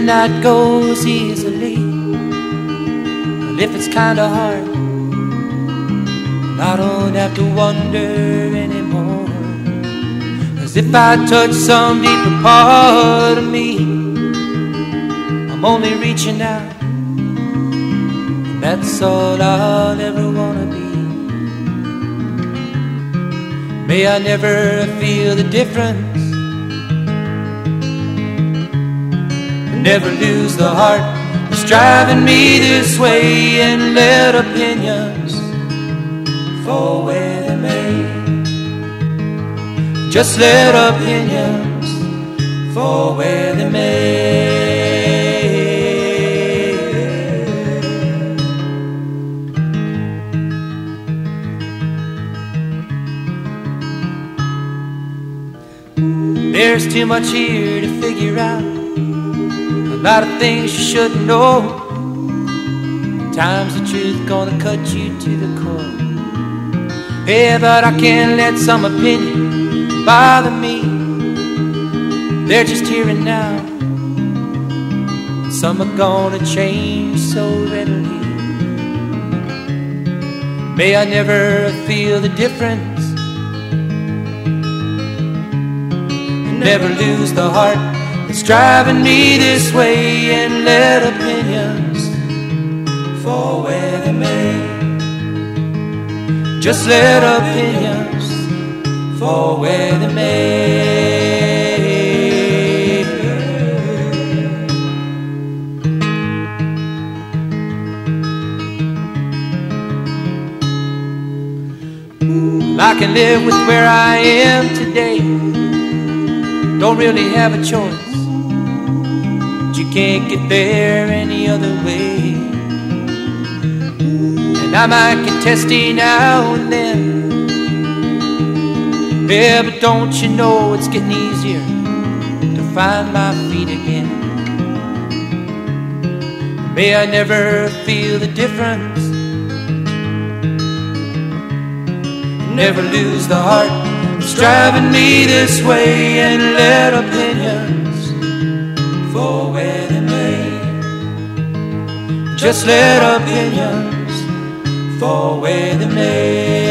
midnight goes easily, well, if it's kinda hard, I don't have to wonder anymore. 'Cause if I touch some deeper part of me, I'm only reaching out, and that's all I'll ever wanna be. May I never feel the difference, and never lose the heart that's driving me this way, and let opinions fall where they may. Just let opinions fall where they may. There's too much here to figure out, a lot of things you shouldn't know. Times the truth gonna cut you to the core. Yeah, but I can't let some opinion bother me. They're just here and now, and some are gonna change so readily. May I never feel the difference, never lose the heart that's driving me this way, and let opinions fall where they may. Just let opinions fall where they may. I can live with where I am today, don't really have a choice, but you can't get there any other way. And I might get testy now and then, yeah, but don't you know it's getting easier to find my feet again. May I never feel the difference, never lose the heart that's driving me this way, and let opinions fall where they may. Just let opinions fall where they may.